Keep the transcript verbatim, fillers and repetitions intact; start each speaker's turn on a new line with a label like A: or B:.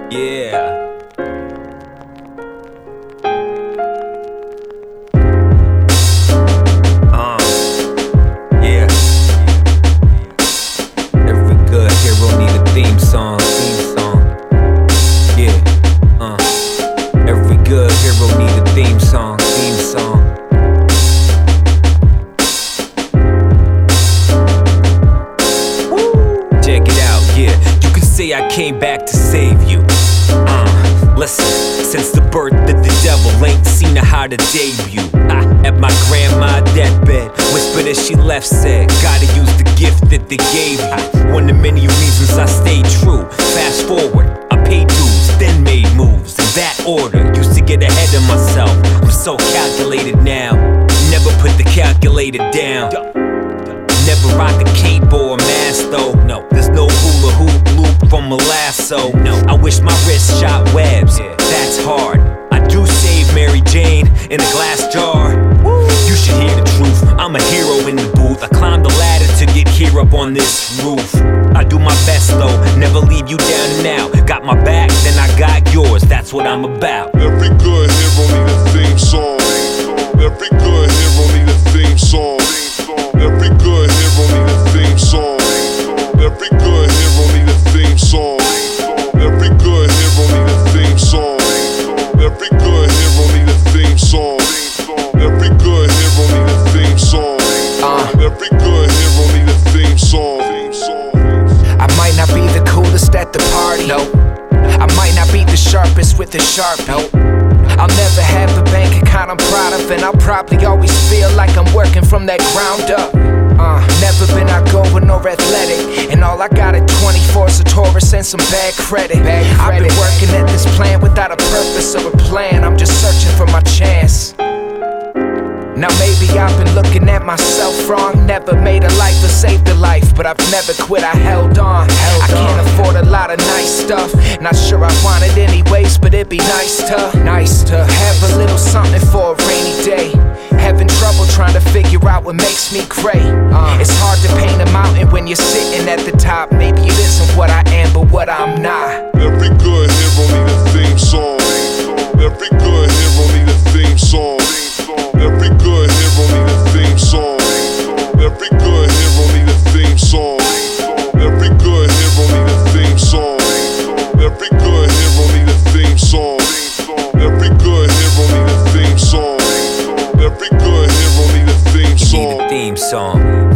A: Yeah. Uh, yeah. Every good hero need a theme song, theme song. Yeah. Uh. Every good hero need a theme song, theme song. Check it out, yeah. You can say I came back to save you. Uh, listen, since the birth of the devil, ain't seen a harder debut. I, at my grandma's deathbed, whispered as she left, said, gotta use the gift that they gave you. One of many reasons I stayed true. Fast forward, I paid dues, then made moves. In that order, used to get ahead of myself. I'm so calculated now, never put the calculator down. Never rock a cape or a mask though. No, there's no hula hoop loop from a lasso. No, I wish my wrist shot webs. Yeah, that's hard. I do save Mary Jane in a glass jar. Woo. You should hear the truth. I'm a hero in the booth. I climbed the ladder to get here up on this roof. I do my best though, never leave you down and out. Got my back, then I got yours. That's what I'm about.
B: Every good hero need a theme song. Every good hero need a theme song. Every good hero need a theme song. Every good hero need a theme song. Every good hero need a theme song. Every good hero need a theme song. Every good hero need a theme song. Every good hero need a theme song.
C: I might not be the coolest at the party. No. I might not be the sharpest with the Sharpie. Nope. I'll never have a bank account I'm proud of, and I'll probably always feel like I'm working from that ground up. Uh, never been outgoing or athletic, and all I got at twenty-four is a Taurus and some bad credit. Bad credit. I've been working at this plan without a purpose or a plan. I'm just searching for my chance. Now maybe I've been looking at myself wrong. Never made a life or saved a life, but I've never quit, I held on. Held I can't on. afford a lot of nice stuff. Not sure I want it anyways, but it'd be nice to Nice to have a little something for a rainy day. Having trouble trying to figure out what makes me great. uh, It's hard to paint a mountain when you're sitting at the top. Maybe it isn't what I am, but what I'm not.
B: Every good hero need a theme song. Every good hero need a theme song. Every good hero need a theme song. Every good hero need a theme song. Every good hero need a theme song. Every good hero need a theme song. Every good hero need a theme song. Every good hero need a theme song.
A: You need a theme song.